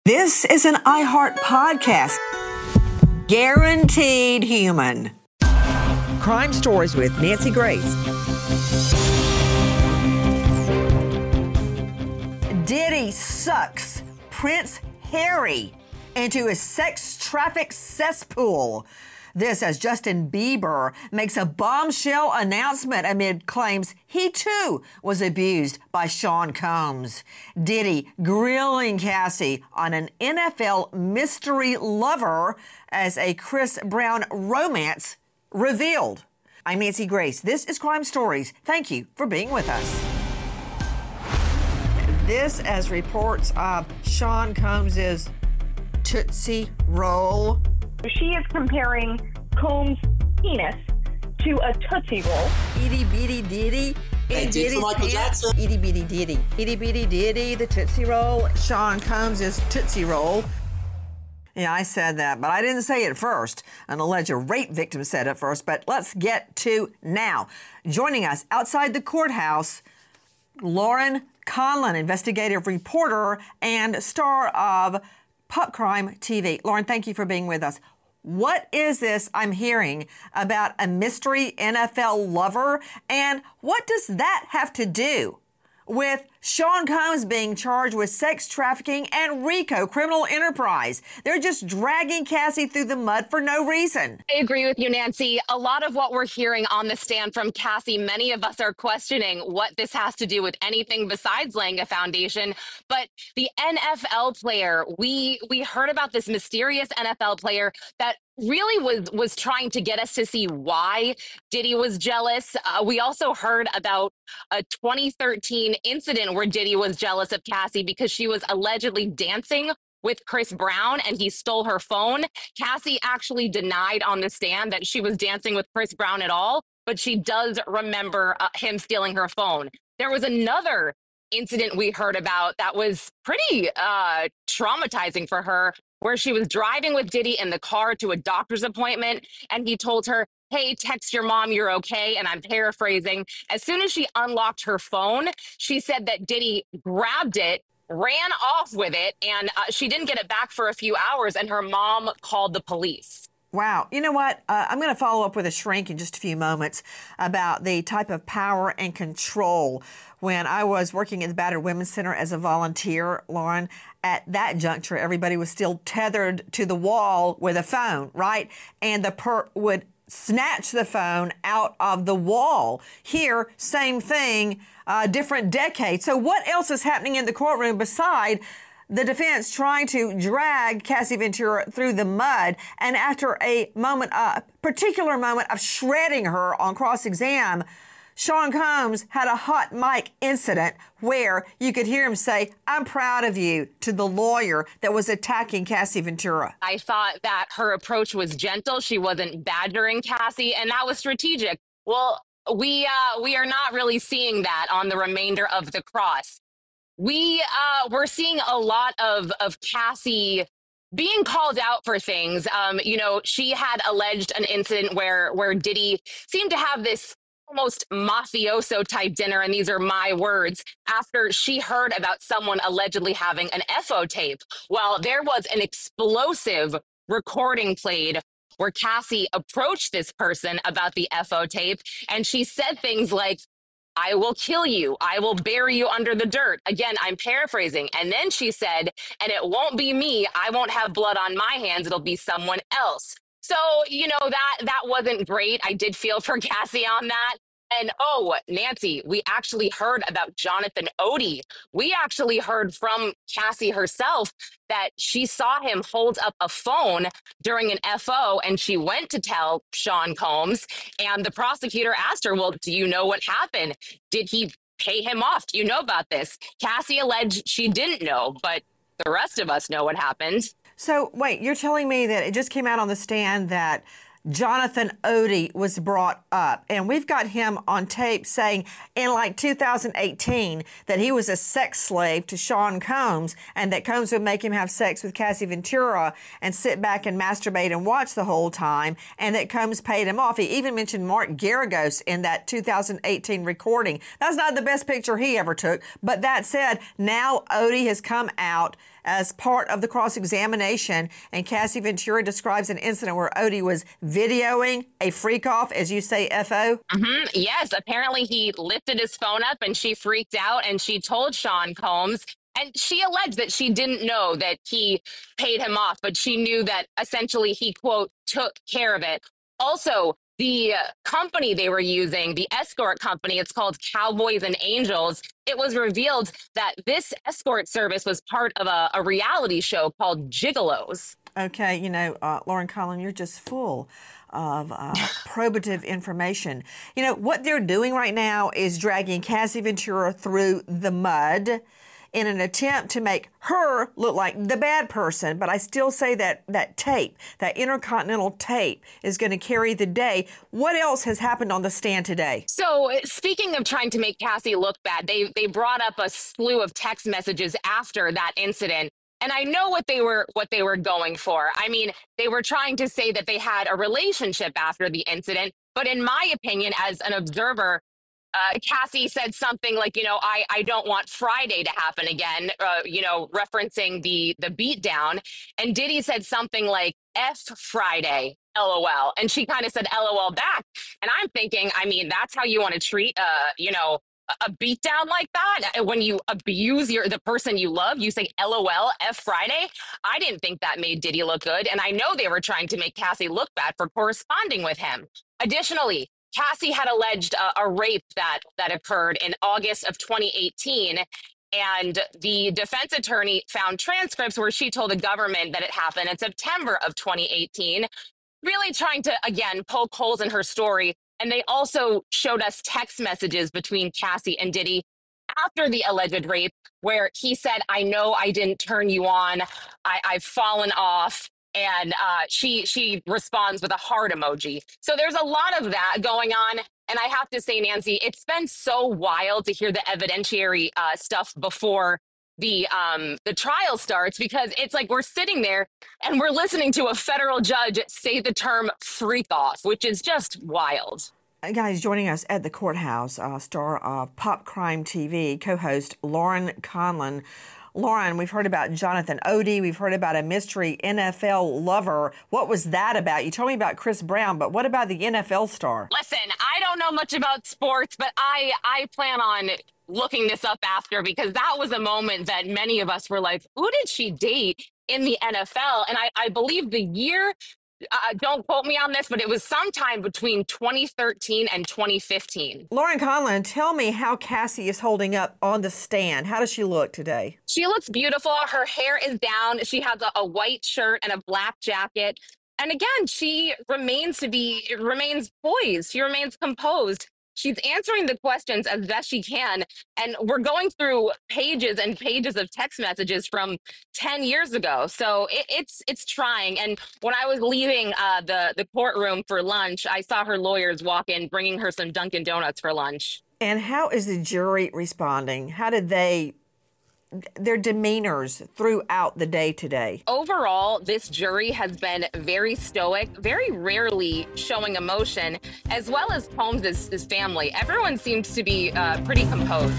This is an iHeart podcast. Guaranteed human. Crime Stories with Nancy Grace. Diddy sucks Prince Harry into a sex traffic cesspool. This as Justin Bieber makes a bombshell announcement amid claims he too was abused by Sean Combs. Diddy grilling Cassie on an NFL mystery lover as a Chris Brown romance revealed. I'm Nancy Grace. This is Crime Stories. Thank you for being with us. This as reports of Sean Combs' Tootsie Roll. She is comparing Combs' penis to a Tootsie Roll. Itty bitty ditty. Michael Jackson. Itty bitty ditty. Itty bitty ditty, the Tootsie Roll. Sean Combs' Tootsie Roll. Yeah, I said that, but I didn't say it first. An alleged rape victim said it first, but let's get to now. Joining us outside the courthouse, Lauren Conlon, investigative reporter and star of Pup Crime TV. Lauren, thank you for being with us. What is this I'm hearing about a mystery NFL lover, and what does that have to do with Sean Combs being charged with sex trafficking and RICO, criminal enterprise? They're just dragging Cassie through the mud for no reason. I agree with you, Nancy. A lot of what we're hearing on the stand from Cassie, many of us are questioning what this has to do with anything besides laying a foundation. But the NFL player, we heard about this mysterious NFL player that really was trying to get us to see why Diddy was jealous. We also heard about a 2013 incident where Diddy was jealous of Cassie because she was allegedly dancing with Chris Brown and he stole her phone. Cassie actually denied on the stand that she was dancing with Chris Brown at all, but she does remember him stealing her phone. There was another incident we heard about that was pretty traumatizing for her, where she was driving with Diddy in the car to a doctor's appointment, and he told her, "Hey, text your mom you're okay." And I'm paraphrasing. As soon as she unlocked her phone, she said that Diddy grabbed it, ran off with it, and she didn't get it back for a few hours, and her mom called the police. Wow. You know what? I'm going to follow up with a shrink in just a few moments about the type of power and control. When I was working at the Battered Women's Center as a volunteer, Lauren, at that juncture, everybody was still tethered to the wall with a phone, right? And the perp would snatch the phone out of the wall. Here, same thing, different decade. So what else is happening in the courtroom beside the defense trying to drag Cassie Ventura through the mud? And after a particular moment of shredding her on cross-exam, Sean Combs had a hot mic incident where you could hear him say, "I'm proud of you," to the lawyer that was attacking Cassie Ventura. I thought that her approach was gentle. She wasn't badgering Cassie, and that was strategic. Well, we are not really seeing that on the remainder of the cross. We're seeing a lot of Cassie being called out for things. She had alleged an incident where Diddy seemed to have this almost mafioso type dinner, and these are my words, after she heard about someone allegedly having an FO tape. Well, there was an explosive recording played where Cassie approached this person about the FO tape, and she said things like, "I will kill you. I will bury you under the dirt." Again, I'm paraphrasing. And then she said, "And it won't be me. I won't have blood on my hands. It'll be someone else." So, that wasn't great. I did feel for Cassie on that. And Nancy, we actually heard about Jonathan Odie. We actually heard from Cassie herself that she saw him hold up a phone during an FO, and she went to tell Sean Combs. And the prosecutor asked her, "Well, do you know what happened? Did he pay him off? Do you know about this?" Cassie alleged she didn't know, but the rest of us know what happened. So wait, you're telling me that it just came out on the stand that Jonathan Odie was brought up, and we've got him on tape saying in 2018 that he was a sex slave to Sean Combs, and that Combs would make him have sex with Cassie Ventura and sit back and masturbate and watch the whole time, and that Combs paid him off. He even mentioned Mark Garagos in that 2018 recording. That's not the best picture he ever took, but that said, now Odie has come out as part of the cross-examination, and Cassie Ventura describes an incident where Odie was videoing a freak-off, as you say, FO. Yes, apparently he lifted his phone up and she freaked out and she told Sean Combs, and she alleged that she didn't know that he paid him off, but she knew that essentially he, quote, took care of it. Also, the company they were using, the escort company, it's called Cowboys and Angels. It was revealed that this escort service was part of a reality show called Gigolos. Okay, Lauren Conlon, you're just full of probative information. What they're doing right now is dragging Cassie Ventura through the mud in an attempt to make her look like the bad person. But I still say that tape, that intercontinental tape, is going to carry the day. What else has happened on the stand today? So speaking of trying to make Cassie look bad, they brought up a slew of text messages after that incident. And I know what they were going for. I mean, they were trying to say that they had a relationship after the incident. But in my opinion, as an observer, Cassie said something like, I don't want Friday to happen again, referencing the beatdown. And Diddy said something like, F Friday, LOL. And she kind of said LOL back. And I'm thinking, I mean, that's how you want to treat, a beatdown like that? When you abuse the person you love, you say LOL, F Friday? I didn't think that made Diddy look good. And I know they were trying to make Cassie look bad for corresponding with him. Additionally, Cassie had alleged a rape that occurred in August of 2018. And the defense attorney found transcripts where she told the government that it happened in September of 2018, really trying to, again, poke holes in her story. And they also showed us text messages between Cassie and Diddy after the alleged rape, where he said, I know I didn't turn you on. I've fallen off. And she responds with a heart emoji. So there's a lot of that going on. And I have to say, Nancy, it's been so wild to hear the evidentiary stuff before the trial starts, because it's like we're sitting there and we're listening to a federal judge say the term freak off, which is just wild. Guys, joining us at the courthouse, star of Pop Crime TV, co-host Lauren Conlon. Lauren, we've heard about Jonathan Odie. We've heard about a mystery NFL lover. What was that about? You told me about Chris Brown, but what about the NFL star? Listen, I don't know much about sports, but I plan on looking this up after, because that was a moment that many of us were like, who did she date in the NFL? And I believe the year, don't quote me on this, but it was sometime between 2013 and 2015. Lauren Conlon, tell me how Cassie is holding up on the stand. How does she look today? She looks beautiful. Her hair is down. She has a white shirt and a black jacket. And again, she remains poised. She remains composed. She's answering the questions as best she can. And we're going through pages and pages of text messages from 10 years ago. So it's trying. And when I was leaving the courtroom for lunch, I saw her lawyers walk in, bringing her some Dunkin' Donuts for lunch. And how is the jury responding? How did their demeanors throughout the day today? Overall, this jury has been very stoic, very rarely showing emotion, as well as Combs' family. Everyone seems to be pretty composed.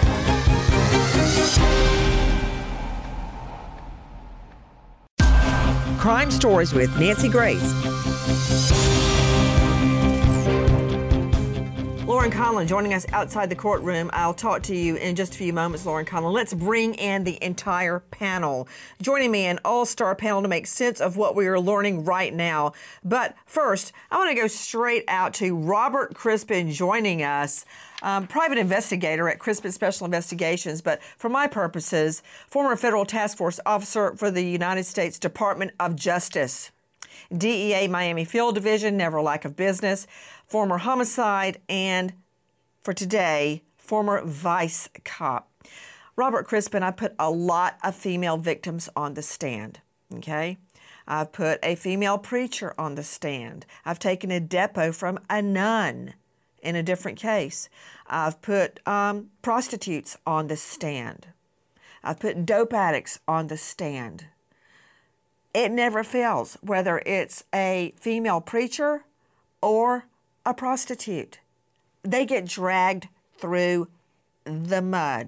Crime Stories with Nancy Grace. Lauren Conlon joining us outside the courtroom. I'll talk to you in just a few moments, Lauren Conlon. Let's bring in the entire panel. Joining me, an all-star panel to make sense of what we are learning right now. But first, I want to go straight out to Robert Crispin joining us, private investigator at Crispin Special Investigations, but for my purposes, former federal task force officer for the United States Department of Justice. DEA Miami Field Division, never lack of business, former homicide, and for today, former vice cop. Robert Crispin, I put a lot of female victims on the stand, okay? I've put a female preacher on the stand. I've taken a depo from a nun in a different case. I've put prostitutes on the stand. I've put dope addicts on the stand. It never fails, whether it's a female preacher or a prostitute. They get dragged through the mud.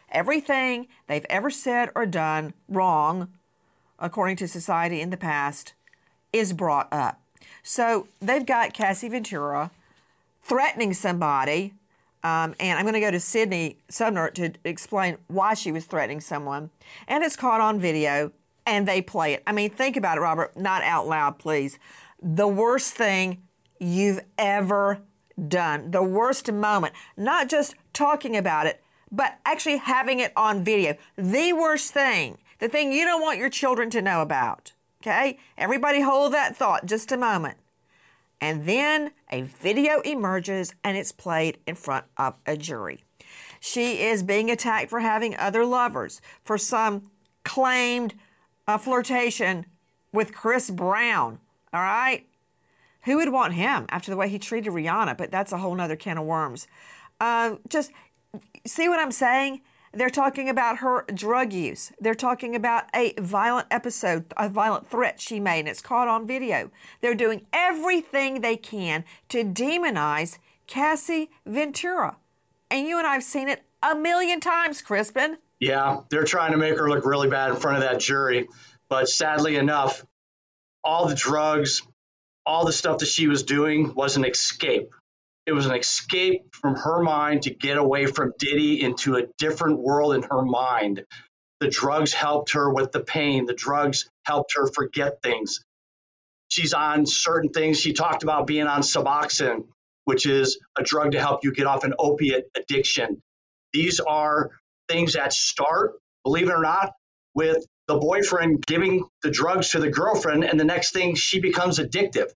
Everything they've ever said or done wrong, according to society in the past, is brought up. So they've got Cassie Ventura threatening somebody, and I'm going to go to Sydney Sumner to explain why she was threatening someone. And it's caught on video, and they play it. I mean, think about it, Robert, not out loud, please. The worst thing you've ever done, the worst moment, not just talking about it, but actually having it on video. The worst thing, the thing you don't want your children to know about. Okay? Everybody hold that thought just a moment. And then a video emerges and it's played in front of a jury. She is being attacked for having other lovers, for some claimed flirtation with Chris Brown. All right? Who would want him after the way he treated Rihanna? But that's a whole nother can of worms. Just see what I'm saying? They're talking about her drug use. They're talking about a violent episode, a violent threat she made, and it's caught on video. They're doing everything they can to demonize Cassie Ventura. And you and I have seen it a million times, Crispin. Yeah, they're trying to make her look really bad in front of that jury. But sadly enough, all the drugs, all the stuff that she was doing was an escape. It was an escape from her mind to get away from Diddy into a different world in her mind. The drugs helped her with the pain. The drugs helped her forget things. She's on certain things. She talked about being on Suboxone, which is a drug to help you get off an opiate addiction. These are things that start, believe it or not, with the boyfriend giving the drugs to the girlfriend, and the next thing she becomes addictive.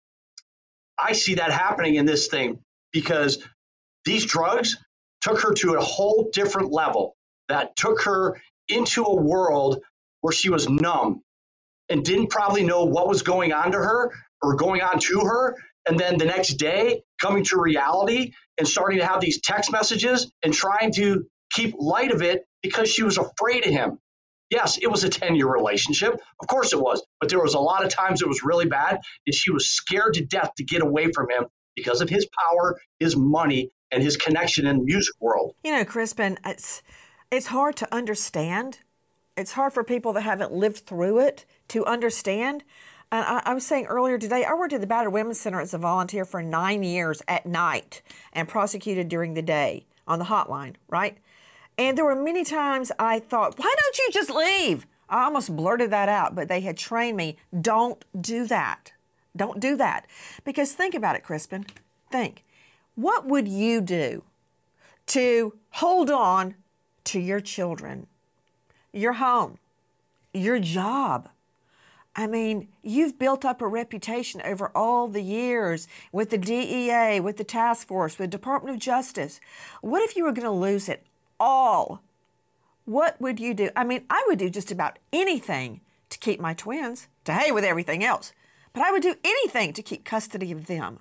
I see that happening in this thing because these drugs took her to a whole different level, that took her into a world where she was numb and didn't probably know what was going on to her or going on to her. And then the next day coming to reality and starting to have these text messages and trying to keep light of it because she was afraid of him. Yes, it was a 10-year relationship. Of course it was. But there was a lot of times it was really bad, and she was scared to death to get away from him because of his power, his money, and his connection in the music world. You know, Crispin, it's hard to understand. It's hard for people that haven't lived through it to understand. And I was saying earlier today, I worked at the Battered Women's Center as a volunteer for 9 years at night and prosecuted during the day on the hotline, right? And there were many times I thought, why don't you just leave? I almost blurted that out, but they had trained me, don't do that. Don't do that. Because think about it, Crispin. Think. What would you do to hold on to your children, your home, your job? I mean, you've built up a reputation over all the years with the DEA, with the task force, with the Department of Justice. What if you were going to lose it all? What would you do? I mean, I would do just about anything to keep my twins. To hell with everything else. But I would do anything to keep custody of them.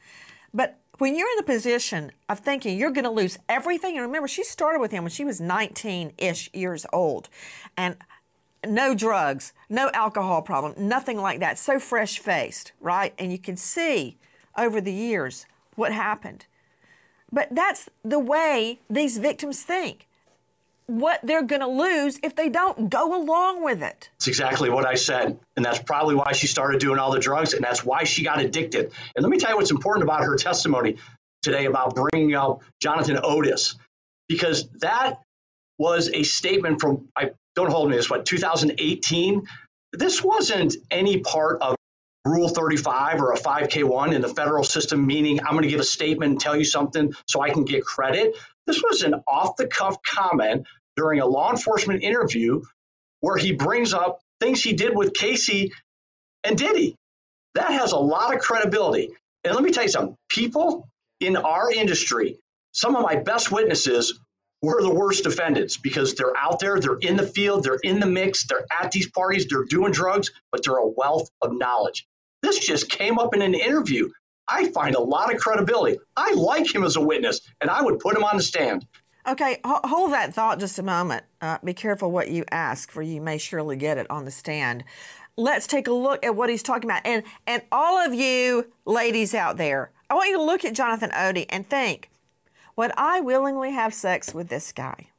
But when you're in the position of thinking you're going to lose everything, and remember, she started with him when she was 19-ish years old. And no drugs, no alcohol problem, nothing like that. So fresh-faced, right? And you can see over the years what happened. But that's the way these victims think. What they're going to lose if they don't go along with it. It's exactly what I said. And that's probably why she started doing all the drugs. And that's why she got addicted. And let me tell you what's important about her testimony today about bringing up Jonathan Otis, because that was a statement from, don't hold me to this, 2018. This wasn't any part of Rule 35 or a 5K1 in the federal system, meaning I'm going to give a statement and tell you something so I can get credit. This was an off-the-cuff comment during a law enforcement interview where he brings up things he did with Casey and Diddy. That has a lot of credibility. And let me tell you something. People in our industry, some of my best witnesses were the worst defendants because they're out there, they're in the field, they're in the mix, they're at these parties, they're doing drugs, but they're a wealth of knowledge. This just came up in an interview. I find a lot of credibility. I like him as a witness, and I would put him on the stand. Okay, hold that thought just a moment. Be careful what you ask, for you may surely get it on the stand. Let's take a look at what he's talking about. And all of you ladies out there, I want you to look at Jonathan Otis and think, would I willingly have sex with this guy?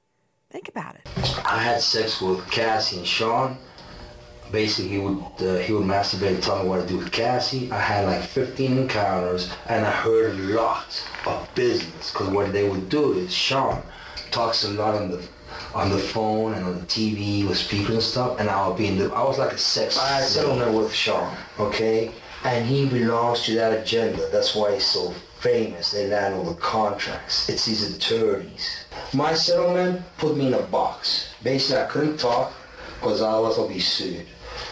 Think about it. I had sex with Cassie and Sean. Basically, he would masturbate and tell me what to do with Cassie. I had like 15 encounters, and I heard a lot of business. Because what they would do is Sean talks a lot on the phone and on the TV with speakers and stuff, and I was like a sex. I had settlement with Sean, okay, and he belongs to that agenda. That's why he's so famous. They land all the contracts. It's these attorneys. My settlement put me in a box. Basically, I couldn't talk because otherwise I'll be sued.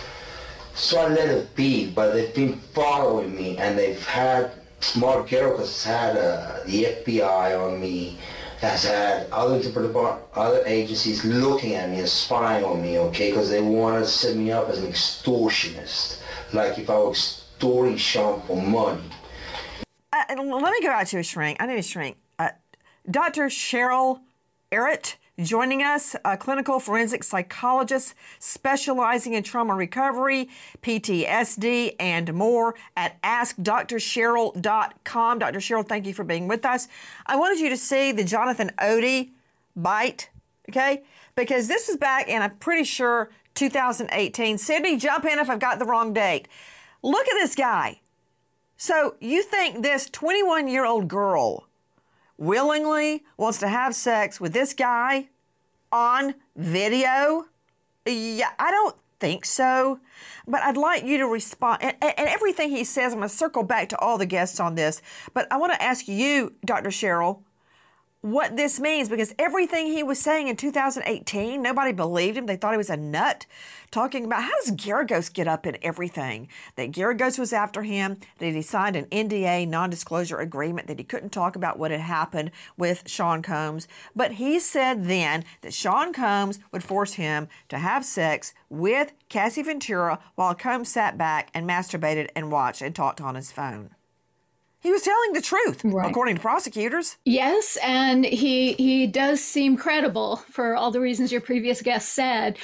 So I let it be, but they've been following me, and they've had, Mark Garrow has had the FBI on me, has had other agencies looking at me and spying on me, okay, because they want to set me up as an extortionist, like if I were extorting Sean for money. Let me go out to a shrink. I need a shrink. Dr. Cheryl Errett joining us, a clinical forensic psychologist specializing in trauma recovery, PTSD, and more at AskDrCheryl.com. Dr. Cheryl, thank you for being with us. I wanted you to see the Jonathan Odie bite, okay? Because this is back in, I'm pretty sure, 2018. Sydney, jump in if I've got the wrong date. Look at this guy. So you think this 21-year-old girl willingly wants to have sex with this guy on video? Yeah, I don't think so. But I'd like you to respond. And everything he says, I'm going to circle back to all the guests on this. But I want to ask you, Dr. Cheryl, what this means, because everything he was saying in 2018, nobody believed him. They thought he was a nut, talking about how does Geragos get up in everything? That Geragos was after him, that he signed an NDA, non-disclosure agreement, that he couldn't talk about what had happened with Sean Combs. But he said then that Sean Combs would force him to have sex with Cassie Ventura while Combs sat back and masturbated and watched and talked on his phone. He was telling the truth, right, according to prosecutors. Yes, and he does seem credible for all the reasons your previous guest said.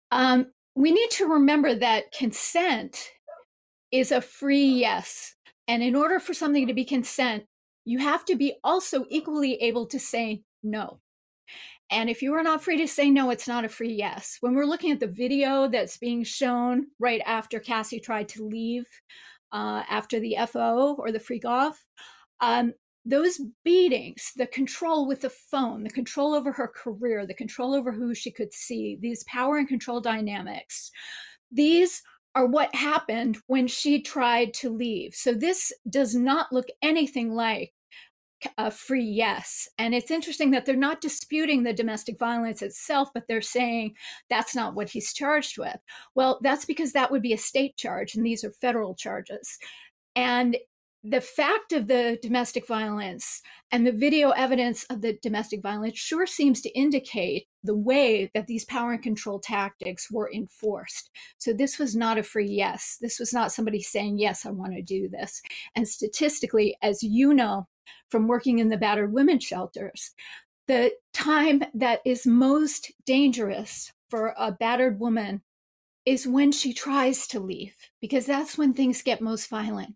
We need to remember that consent is a free yes. And in order for something to be consent, you have to be also equally able to say no. And if you are not free to say no, it's not a free yes. When we're looking at the video that's being shown right after Cassie tried to leave, after the FO or the freak off, those beatings, the control with the phone, the control over her career, the control over who she could see, these power and control dynamics, these are what happened when she tried to leave. So this does not look anything like a free yes. And it's interesting that they're not disputing the domestic violence itself, but they're saying that's not what he's charged with. Well, that's because that would be a state charge, and these are federal charges. And the fact of the domestic violence and the video evidence of the domestic violence sure seems to indicate the way that these power and control tactics were enforced. So this was not a free yes. This was not somebody saying, yes, I want to do this. And statistically, as you know, from working in the battered women's shelters, the time that is most dangerous for a battered woman is when she tries to leave, because that's when things get most violent.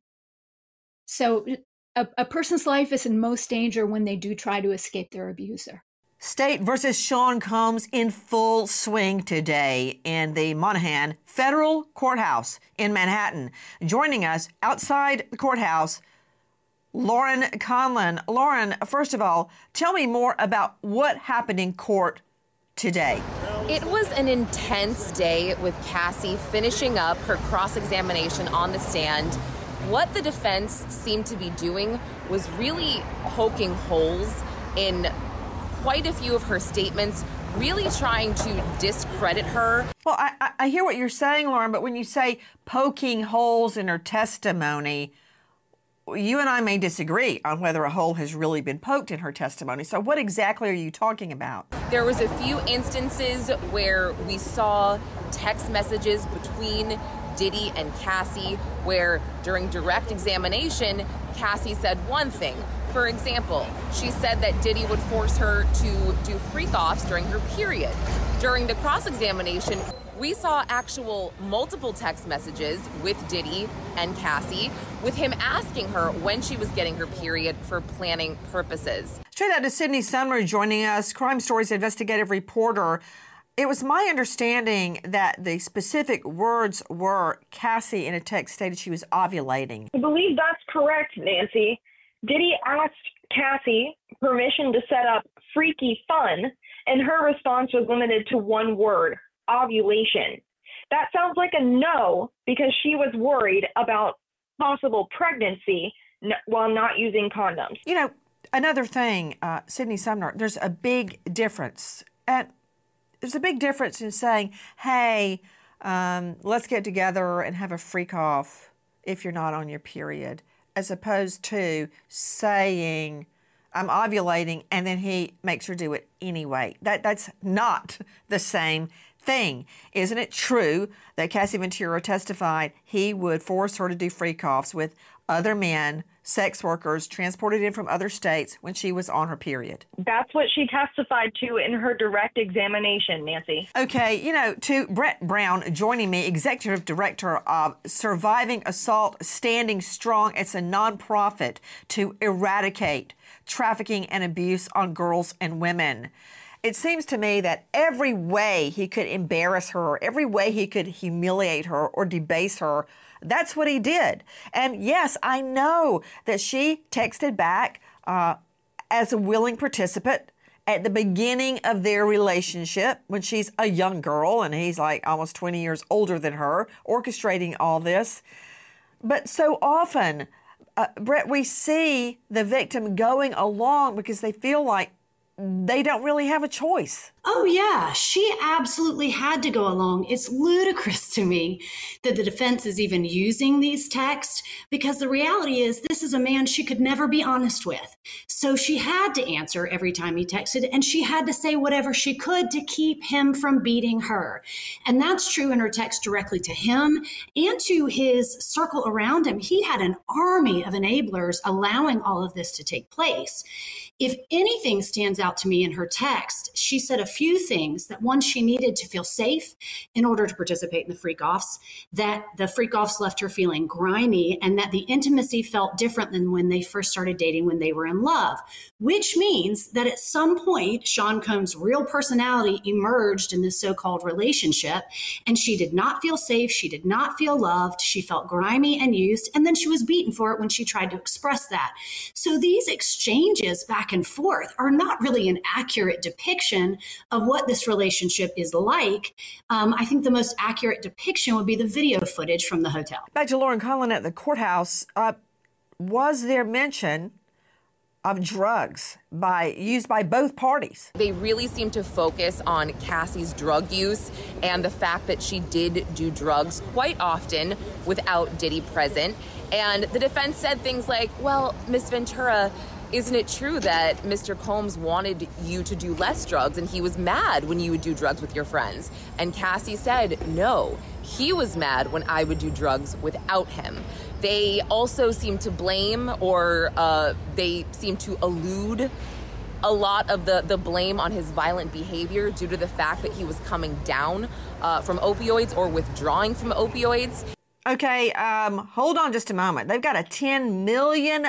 So a person's life is in most danger when they do try to escape their abuser. State versus Sean Combs in full swing today in the Monaghan Federal Courthouse in Manhattan. Joining us outside the courthouse, Lauren Conlon. Lauren, first of all, tell me more about what happened in court today. It was an intense day with Cassie finishing up her cross-examination on the stand. What the defense seemed to be doing was really poking holes in quite a few of her statements, really trying to discredit her. Well, I hear what you're saying, Lauren, but when you say poking holes in her testimony, you and I may disagree on whether a hole has really been poked in her testimony. So what exactly are you talking about? There was a few instances where we saw text messages between Diddy and Cassie, where during direct examination, Cassie said one thing. For example, she said that Diddy would force her to do freak-offs during her period. During the cross-examination, We saw actual multiple text messages with Diddy and Cassie, with him asking her when she was getting her period for planning purposes. Straight out to Sydney Sumner joining us, Crime Stories investigative reporter. It was my understanding that the specific words were Cassie in a text stated she was ovulating. I believe that's correct, Nancy. Diddy asked Cassie permission to set up freaky fun, and her response was limited to one word: ovulation. That sounds like a no, because she was worried about possible pregnancy while not using condoms. You know, another thing, Sydney Sumner, there's a big difference. There's a big difference in saying, hey, let's get together and have a freak off if you're not on your period, as opposed to saying, I'm ovulating, and then he makes her do it anyway. That's not the same thing. Isn't it true that Cassie Ventura testified he would force her to do freak-offs with other men, sex workers, transported in from other states when she was on her period? That's what she testified to in her direct examination, Nancy. Okay, you know, to Brett Brown joining me, Executive Director of Surviving Assault Standing Strong. It's a nonprofit to eradicate trafficking and abuse on girls and women. It seems to me that every way he could embarrass her, every way he could humiliate her or debase her, that's what he did. And yes, I know that she texted back as a willing participant at the beginning of their relationship when she's a young girl and he's like almost 20 years older than her, orchestrating all this. But so often, Brett, we see the victim going along because they feel like they don't really have a choice. Oh, yeah, she absolutely had to go along. It's ludicrous to me that the defense is even using these texts, because the reality is this is a man she could never be honest with. So she had to answer every time he texted, and she had to say whatever she could to keep him from beating her. And that's true in her text directly to him and to his circle around him. He had an army of enablers allowing all of this to take place. If anything stands out to me in her text, she said a few things. That one, she needed to feel safe in order to participate in the freak-offs, that the freak-offs left her feeling grimy, and that the intimacy felt different than when they first started dating, when they were in love, which means that at some point, Sean Combs' real personality emerged in this so-called relationship, and she did not feel safe, she did not feel loved, she felt grimy and used, and then she was beaten for it when she tried to express that. So these exchanges back and forth are not really an accurate depiction of what this relationship is like. I think the most accurate depiction would be the video footage from the hotel. Back to Lauren Cullen at the courthouse. Was there mention of drugs used by both parties? They really seem to focus on Cassie's drug use and the fact that she did do drugs quite often without Diddy present. And the defense said things like, well, Miss Ventura, isn't it true that Mr. Combs wanted you to do less drugs and he was mad when you would do drugs with your friends? And Cassie said, no, he was mad when I would do drugs without him. They also seem to blame, or they seem to allude a lot of the blame on his violent behavior due to the fact that he was coming down from opioids or withdrawing from opioids. Okay, hold on just a moment. They've got a $10 million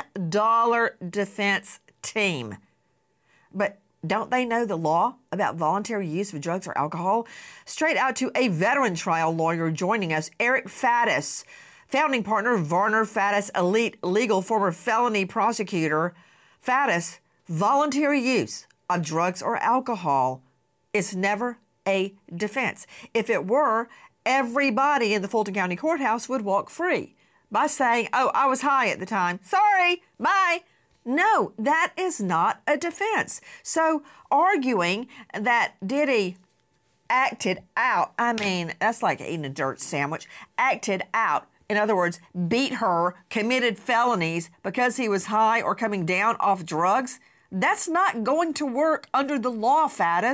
defense team. But don't they know the law about voluntary use of drugs or alcohol? Straight out to a veteran trial lawyer joining us, Eric Faddis, founding partner of Varner Faddis Elite Legal, former felony prosecutor. Faddis, voluntary use of drugs or alcohol is never a defense. If it were, everybody in the Fulton County Courthouse would walk free by saying, oh, I was high at the time. Sorry, bye. No, that is not a defense. So arguing that Diddy acted out, I mean, that's like eating a dirt sandwich, acted out. In other words, beat her, committed felonies because he was high or coming down off drugs. That's not going to work under the law, Faddis.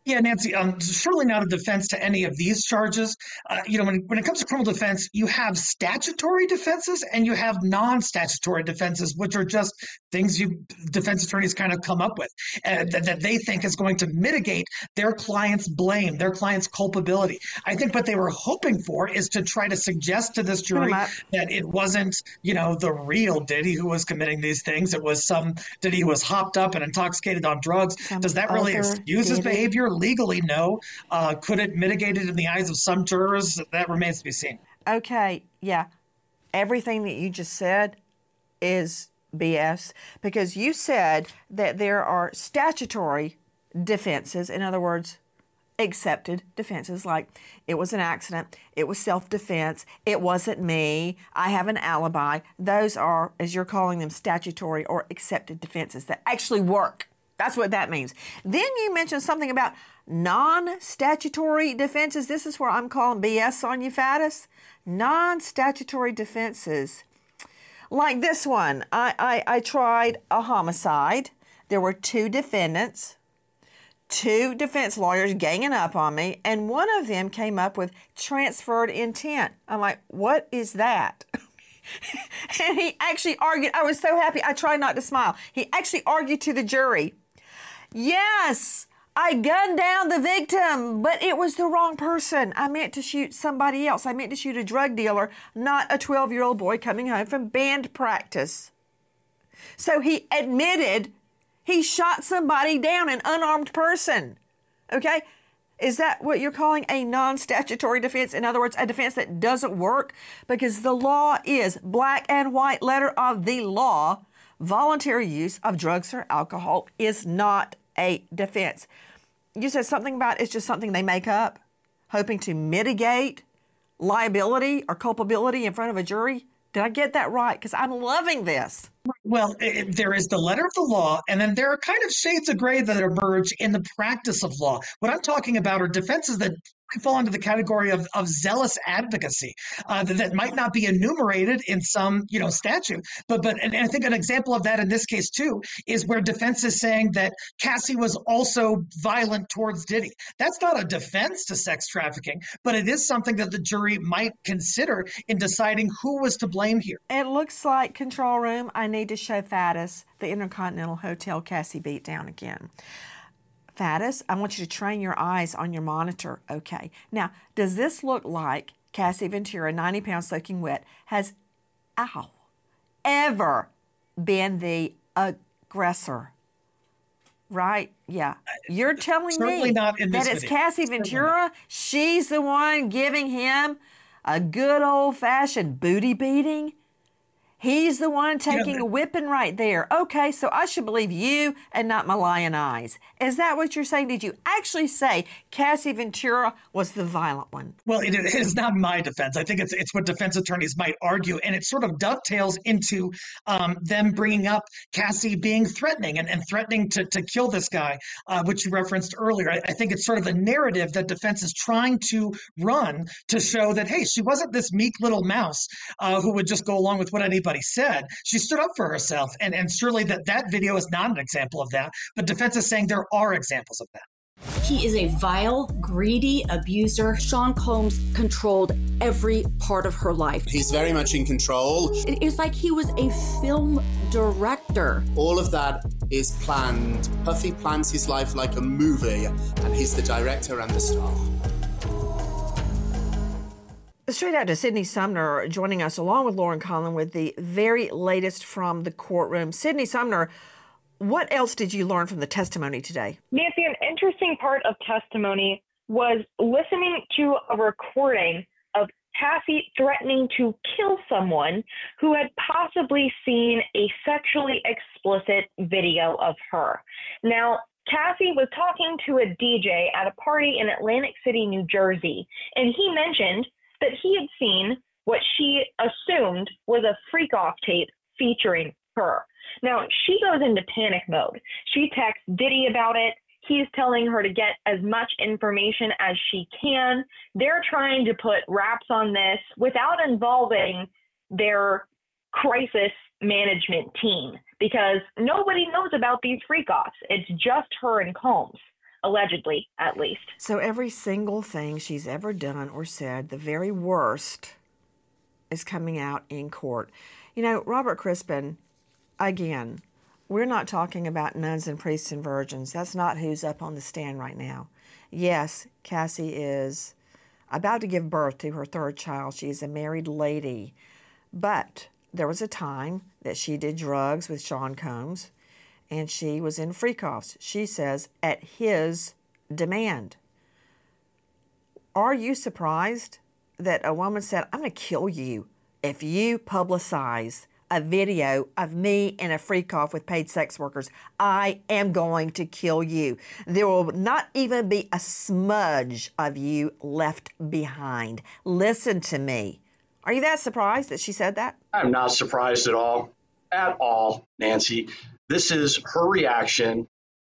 Yeah, Nancy, surely not a defense to any of these charges. When it comes to criminal defense, you have statutory defenses and you have non-statutory defenses, which are just things defense attorneys kind of come up with that they think is going to mitigate their client's blame, their client's culpability. I think what they were hoping for is to try to suggest to this jury that it wasn't, the real Diddy who was committing these things. It was some Diddy who was hopped up and intoxicated on drugs. Does that really excuse his behavior? Legally, no. Could it mitigate it in the eyes of some jurors? That remains to be seen. Okay, yeah. Everything that you just said is BS, because you said that there are statutory defenses, in other words, accepted defenses, like it was an accident, it was self-defense, it wasn't me, I have an alibi. Those are, as you're calling them, statutory or accepted defenses that actually work. That's what that means. Then you mentioned something about non-statutory defenses. This is where I'm calling BS on you, Faddis. Non-statutory defenses. Like this one. I tried a homicide. There were two defendants, two defense lawyers ganging up on me, and one of them came up with transferred intent. I'm like, what is that? And he actually argued. I was so happy. I tried not to smile. He actually argued to the jury, yes, I gunned down the victim, but it was the wrong person. I meant to shoot somebody else. I meant to shoot a drug dealer, not a 12-year-old boy coming home from band practice. So he admitted he shot somebody down, an unarmed person. Okay? Is that what you're calling a non-statutory defense? In other words, a defense that doesn't work? Because the law is black and white letter of the law. Voluntary use of drugs or alcohol is not a defense. You said something about it's just something they make up, hoping to mitigate liability or culpability in front of a jury. Did I get that right? Because I'm loving this. Well, there is the letter of the law, and then there are kind of shades of gray that emerge in the practice of law. What I'm talking about are defenses that fall into the category of zealous advocacy that might not be enumerated in some statute. But I think an example of that in this case too is where defense is saying that Cassie was also violent towards Diddy. That's not a defense to sex trafficking, but it is something that the jury might consider in deciding who was to blame here. It looks like, control room, I need to show Faddis the Intercontinental Hotel Cassie beat down again. Faddis, I want you to train your eyes on your monitor. Okay. Now, does this look like Cassie Ventura, 90 pounds soaking wet, has ever been the aggressor? Right? Yeah. You're telling me that it's video. Cassie Ventura? She's the one giving him a good old-fashioned booty beating? He's the one taking a whipping right there. Okay, so I should believe you and not my lying eyes. Is that what you're saying? Did you actually say Cassie Ventura was the violent one? Well, it is not my defense. I think it's what defense attorneys might argue, and it sort of dovetails into them bringing up Cassie being threatening and threatening to kill this guy, which you referenced earlier. I think it's sort of a narrative that defense is trying to run to show that, hey, she wasn't this meek little mouse who would just go along with what anybody said. She stood up for herself, and surely that video is not an example of that, but defense is saying there are examples of that. He is a vile, greedy abuser. Sean Combs controlled every part of her life. He's very much in control. It's like he was a film director. All of that is planned. Puffy plans his life like a movie, and he's the director and the star. Straight out to Sydney Sumner joining us along with Lauren Conlon with the very latest from the courtroom. Sydney Sumner, what else did you learn from the testimony today? Nancy, an interesting part of testimony was listening to a recording of Cassie threatening to kill someone who had possibly seen a sexually explicit video of her. Now, Cassie was talking to a DJ at a party in Atlantic City, New Jersey, and he mentioned that he had seen what she assumed was a freak-off tape featuring her. Now, she goes into panic mode. She texts Diddy about it. He's telling her to get as much information as she can. They're trying to put wraps on this without involving their crisis management team because nobody knows about these freak-offs. It's just her and Combs. allegedly, at least. So every single thing she's ever done or said, the very worst, is coming out in court. You know, Robert Crispin, again, we're not talking about nuns and priests and virgins. That's not who's up on the stand right now. Yes, Cassie is about to give birth to her third child. She is a married lady. But there was a time that she did drugs with Sean Combs, and she was in Freakoffs. She says, at his demand. Are you surprised that a woman said, I'm going to kill you if you publicize a video of me in a freak-off with paid sex workers? I am going to kill you. There will not even be a smudge of you left behind. Listen to me. Are you that surprised that she said that? I'm not surprised at all, Nancy. This is her reaction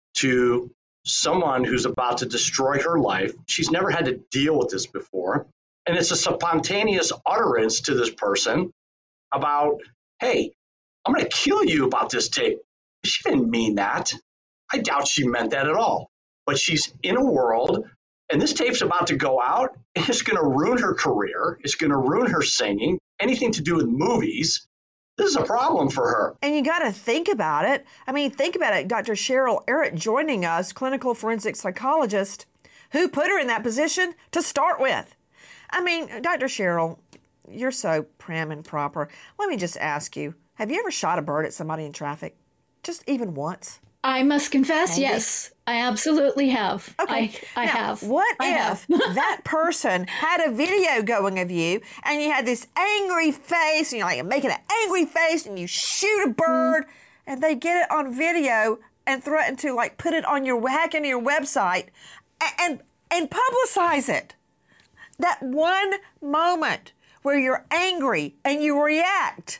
to someone who's about to destroy her life. She's never had to deal with this before. And it's a spontaneous utterance to this person about, hey, I'm going to kill you about this tape. She didn't mean that. I doubt she meant that at all. But she's in a world, and this tape's about to go out, and it's going to ruin her career. It's going to ruin her singing, anything to do with movies. This is a problem for her. And you got to think about it. I mean, think about it. Dr. Cheryl Errett joining us, clinical forensic psychologist, who put her in that position to start with. I mean, Dr. Cheryl, you're so prim and proper. Let me just ask you, have you ever shot a bird at somebody in traffic? Just even once? I must confess, yes, I absolutely have. Okay. I have. What if that person had a video going of you and you had this angry face and you're like making an angry face and you shoot a bird and they get it on video and threaten to like put it on hack into your website and publicize it? That one moment where you're angry and you react.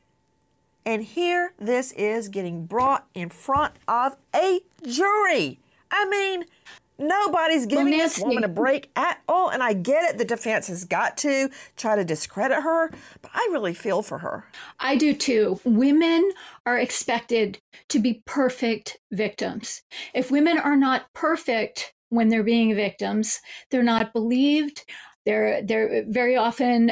And here this is getting brought in front of a jury. I mean, nobody's giving this woman a break at all. And I get it. The defense has got to try to discredit her. But I really feel for her. I do too. Women are expected to be perfect victims. If women are not perfect when they're being victims, they're not believed. They're very often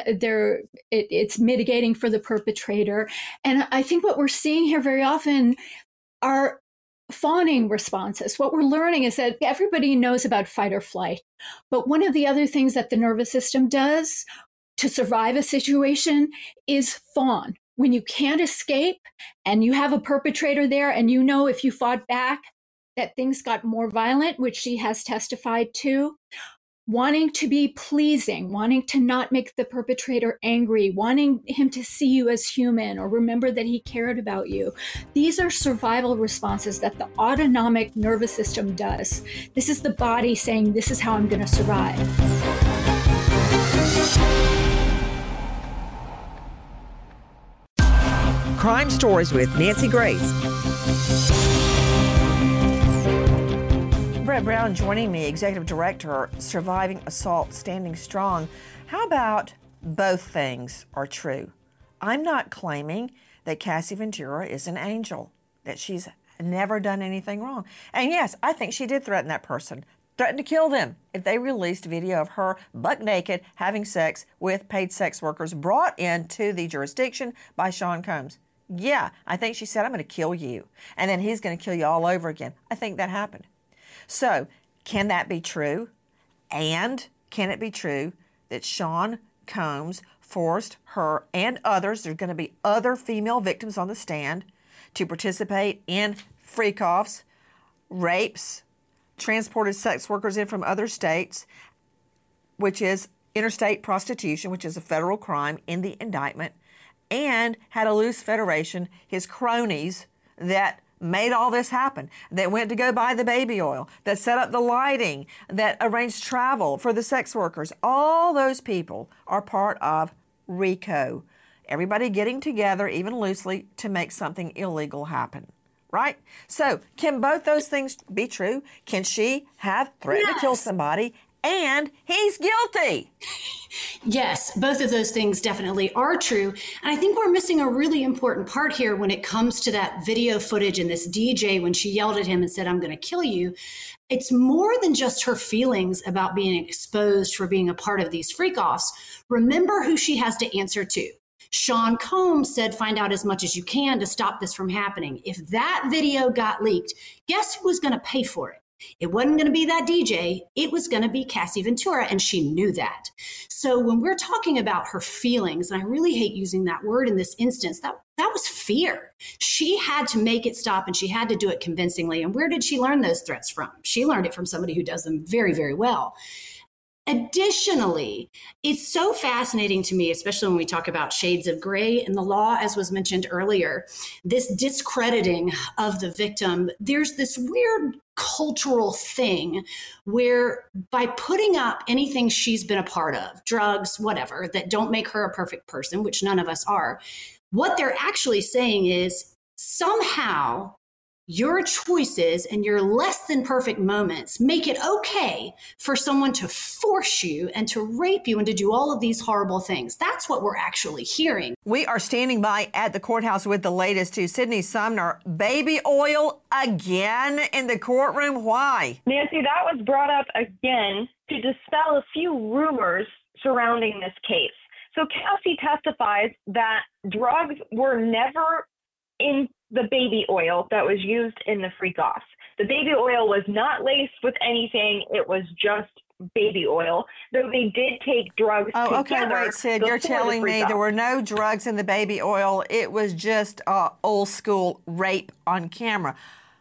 it's mitigating for the perpetrator. And I think what we're seeing here very often are fawning responses. What we're learning is that everybody knows about fight or flight. But one of the other things that the nervous system does to survive a situation is fawn. When you can't escape and you have a perpetrator there and you know if you fought back that things got more violent, which she has testified to, wanting to be pleasing, wanting to not make the perpetrator angry, wanting him to see you as human or remember that he cared about you. These are survival responses that the autonomic nervous system does. This is the body saying, this is how I'm going to survive. Crime Stories with Nancy Grace. Brett Brown joining me, Executive Director, Surviving Assault, Standing Strong. How about both things are true? I'm not claiming that Cassie Ventura is an angel, that she's never done anything wrong. And yes, I think she did threaten that person, threatened to kill them if they released video of her buck naked having sex with paid sex workers brought into the jurisdiction by Sean Combs. Yeah, I think she said, I'm going to kill you. And then he's going to kill you all over again. I think that happened. So, can that be true? And can it be true that Sean Combs forced her and others, there's going to be other female victims on the stand, to participate in freak-offs, rapes, transported sex workers in from other states, which is interstate prostitution, which is a federal crime in the indictment, and had a loose federation, his cronies that made all this happen, that went to go buy the baby oil, that set up the lighting, that arranged travel for the sex workers. All those people are part of RICO. Everybody getting together, even loosely, to make something illegal happen. Right? So, can both those things be true? Can she have threatened to kill somebody and he's guilty. Yes, both of those things definitely are true. And I think we're missing a really important part here when it comes to that video footage and this DJ when she yelled at him and said, "I'm going to kill you." It's more than just her feelings about being exposed for being a part of these freak-offs. Remember who she has to answer to. Sean Combs said, "Find out as much as you can to stop this from happening." If that video got leaked, guess who was going to pay for it? It wasn't going to be that DJ. It was going to be Cassie Ventura, and she knew that. So when we're talking about her feelings, and I really hate using that word in this instance, that was fear. She had to make it stop, and she had to do it convincingly. And where did she learn those threats from? She learned it from somebody who does them very, very well. Additionally, it's so fascinating to me, especially when we talk about shades of gray in the law, as was mentioned earlier, this discrediting of the victim. There's this weird cultural thing where by putting up anything she's been a part of, drugs, whatever, that don't make her a perfect person, which none of us are, what they're actually saying is somehow your choices and your less than perfect moments make it okay for someone to force you and to rape you and to do all of these horrible things. That's what we're actually hearing. We are standing by at the courthouse with the latest to Sydney Sumner. Baby oil again in the courtroom. Why? Nancy, that was brought up again to dispel a few rumors surrounding this case. So Cassie testifies that drugs were never in the baby oil that was used in the freak-offs. The baby oil was not laced with anything. It was just baby oil, though they did take drugs together. Okay, wait, Sid, you're telling me there were no drugs in the baby oil. It was just old school rape on camera.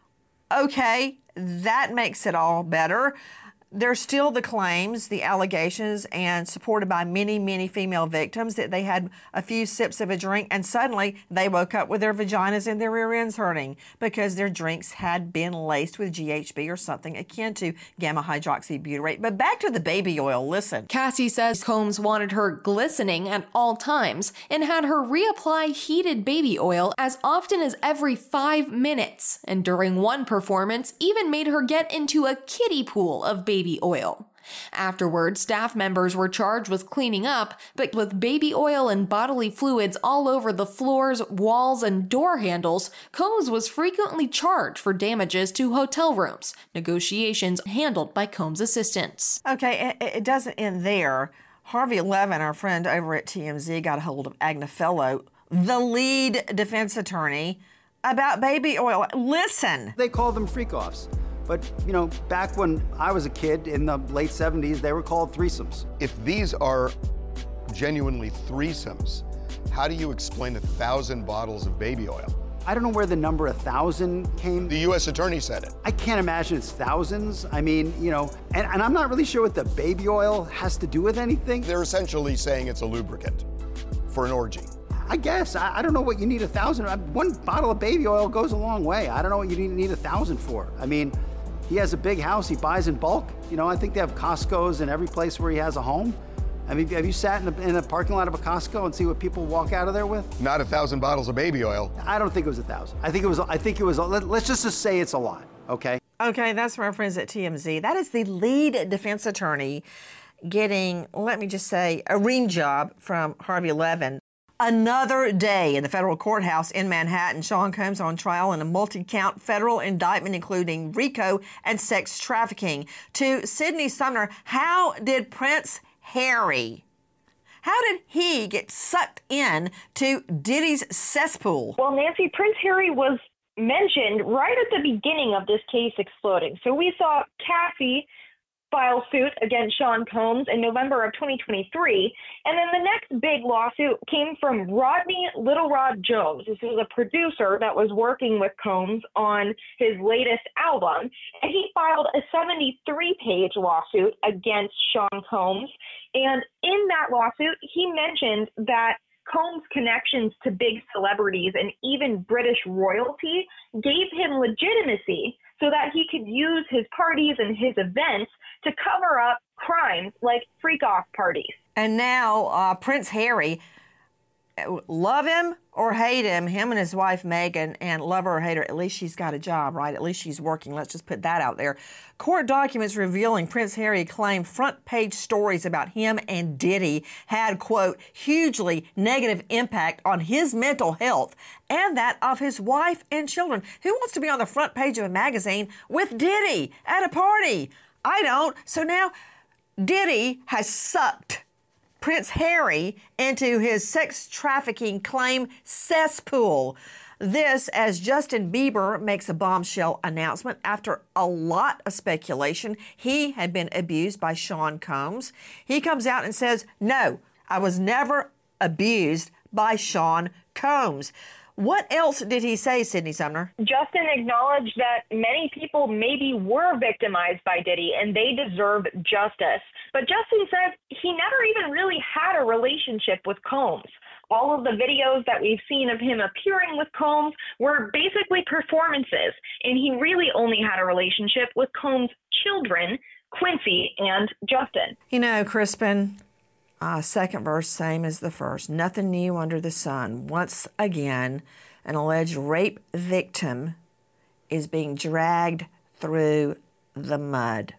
Okay, that makes it all better. There's still the claims, the allegations, and supported by many, many female victims that they had a few sips of a drink and suddenly they woke up with their vaginas and their rear ends hurting because their drinks had been laced with GHB or something akin to gamma hydroxybutyrate. But back to the baby oil, listen. Cassie says Combs wanted her glistening at all times and had her reapply heated baby oil as often as every 5 minutes, and during one performance even made her get into a kiddie pool of baby oil. Afterwards, staff members were charged with cleaning up, but with baby oil and bodily fluids all over the floors, walls, and door handles, Combs was frequently charged for damages to hotel rooms, negotiations handled by Combs' assistants. Okay, it doesn't end there. Harvey Levin, our friend over at TMZ, got a hold of Agna Fellow, the lead defense attorney, about baby oil. Listen. They call them freak-offs. But, you know, back when I was a kid in the late 70s, they were called threesomes. If these are genuinely threesomes, how do you explain 1,000 bottles of baby oil? I don't know where the number 1,000 came. The U.S. attorney said it. I can't imagine it's thousands. I mean, you know, and I'm not really sure what the baby oil has to do with anything. They're essentially saying it's a lubricant for an orgy. I guess. I don't know what you need 1,000. One bottle of baby oil goes a long way. I don't know what you need 1,000 for. I mean, he has a big house, he buys in bulk. You know, I think they have Costco's in every place where he has a home. I mean, have you sat in the parking lot of a Costco and see what people walk out of there with? Not 1,000 bottles of baby oil. I don't think it was 1,000. I think it was, let's just say it's a lot, okay? Okay, that's from our friends at TMZ. That is the lead defense attorney getting, let me just say, a ream job from Harvey Levin. Another day in the federal courthouse in Manhattan. Sean Combs on trial in a multi-count federal indictment, including RICO and sex trafficking. To Sydney Sumner, how did Prince Harry, how did he get sucked in to Diddy's cesspool? Well, Nancy, Prince Harry was mentioned right at the beginning of this case exploding. So we saw Cassie file suit against Sean Combs in November of 2023. And then the next big lawsuit came from Rodney Little Rod Jones. This is a producer that was working with Combs on his latest album. And he filed a 73-page lawsuit against Sean Combs. And in that lawsuit, he mentioned that Combs' connections to big celebrities and even British royalty gave him legitimacy so that he could use his parties and his events to cover up crimes like freak-off parties. And now Prince Harry, love him or hate him and his wife Megan, and love her or hate her, at least she's got a job, right? At least she's working. Let's just put that out there. Court documents revealing Prince Harry claimed front page stories about him and Diddy had, quote, hugely negative impact on his mental health and that of his wife and children. Who wants to be on the front page of a magazine with Diddy at a party? I don't. So now Diddy has sucked Prince Harry into his sex trafficking claim cesspool. This as Justin Bieber makes a bombshell announcement after a lot of speculation he had been abused by Sean Combs. He comes out and says, no, I was never abused by Sean Combs. What else did he say, Sydney Sumner? Justin acknowledged that many people maybe were victimized by Diddy and they deserve justice. But Justin said he never even really had a relationship with Combs. All of the videos that we've seen of him appearing with Combs were basically performances, and he really only had a relationship with Combs' children, Quincy and Justin. You know, Crispin, second verse, same as the first. Nothing new under the sun. Once again, an alleged rape victim is being dragged through the mud.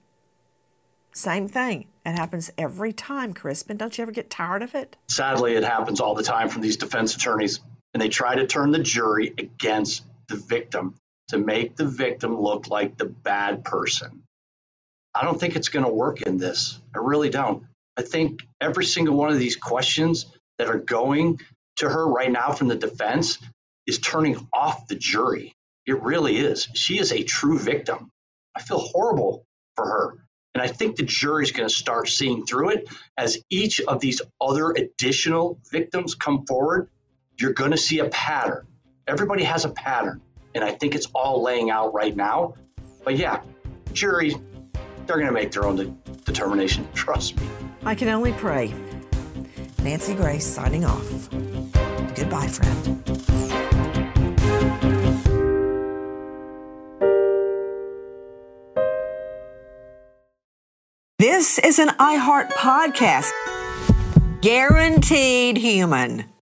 Same thing. It happens every time, Crispin. Don't you ever get tired of it? Sadly, it happens all the time from these defense attorneys, and they try to turn the jury against the victim to make the victim look like the bad person. I don't think it's going to work in this. I really don't. I think every single one of these questions that are going to her right now from the defense is turning off the jury. It really is. She is a true victim. I feel horrible for her. And I think the jury's going to start seeing through it as each of these other additional victims come forward. You're going to see a pattern. Everybody has a pattern. And I think it's all laying out right now. But yeah, jury, they're going to make their own determination. Trust me. I can only pray. Nancy Grace signing off. Goodbye, friend. This is an iHeart podcast. Guaranteed human.